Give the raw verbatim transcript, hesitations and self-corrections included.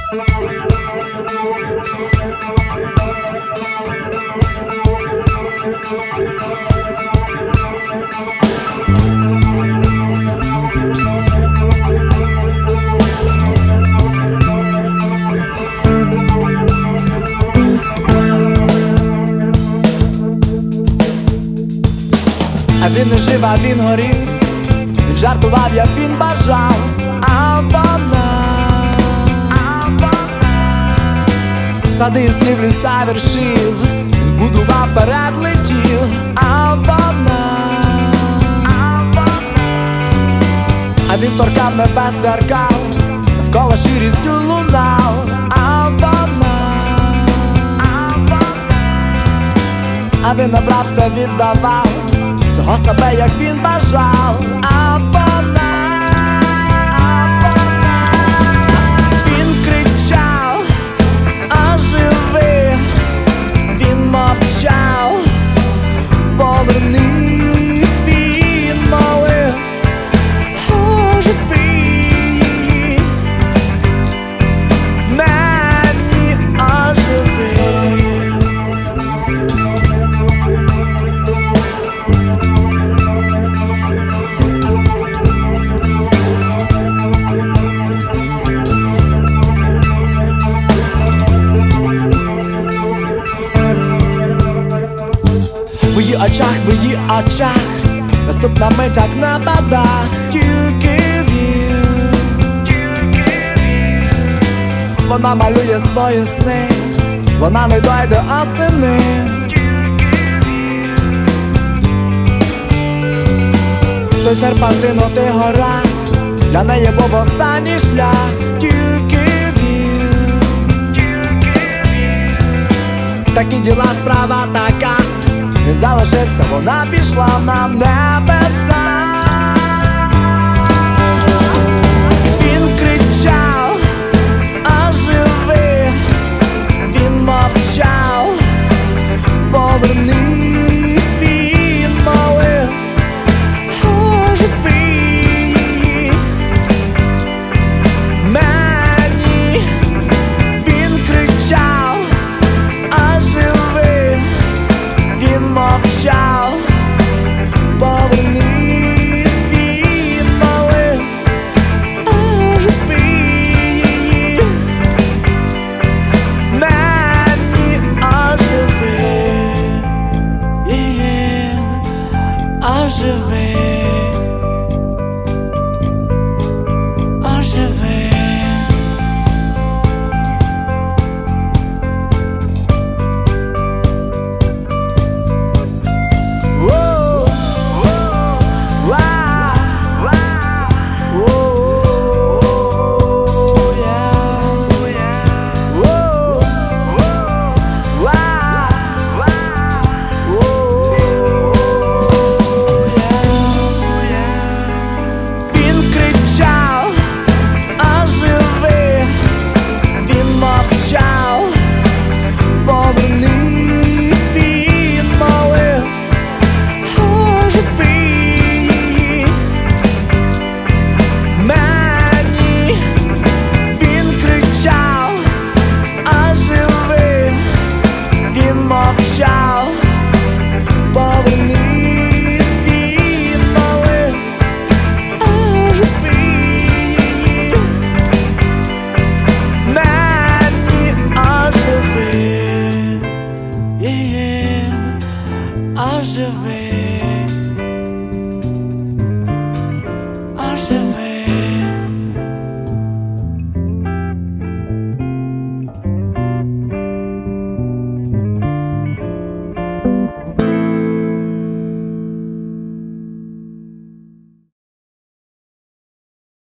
А він не жив, а він горів, він жартував, як він бажав, а вона сади і слів, ліса, вершив, він будував, вперед летів, а вона а він торкав небес, дзеркал, навколо щирістю лунав, а вона а він набрав, все віддавав, всього себе, як він бажав, а вона він кричав: оживи, він мовчав, повернись, він молив: оживи її, мені оживи. В її очах, в її очах, наступна мить, як на бадах, тільки він. Вона малює свої сни, вона не дойде осени. Той серпантин, оти гора, для неї був останній шлях, тільки він. Такі діла, справа така, він залишився, вона пішла на небеса. Він кричав: оживи, він мовчав, повернись, він молив: оживи її, мені. Він кричав: оживи, він мовчав, повернись, він молив: оживи її, мені оживи її, оживи, оживи. Мовчав, повернись, він молив: оживи її, мені оживи її, оживи.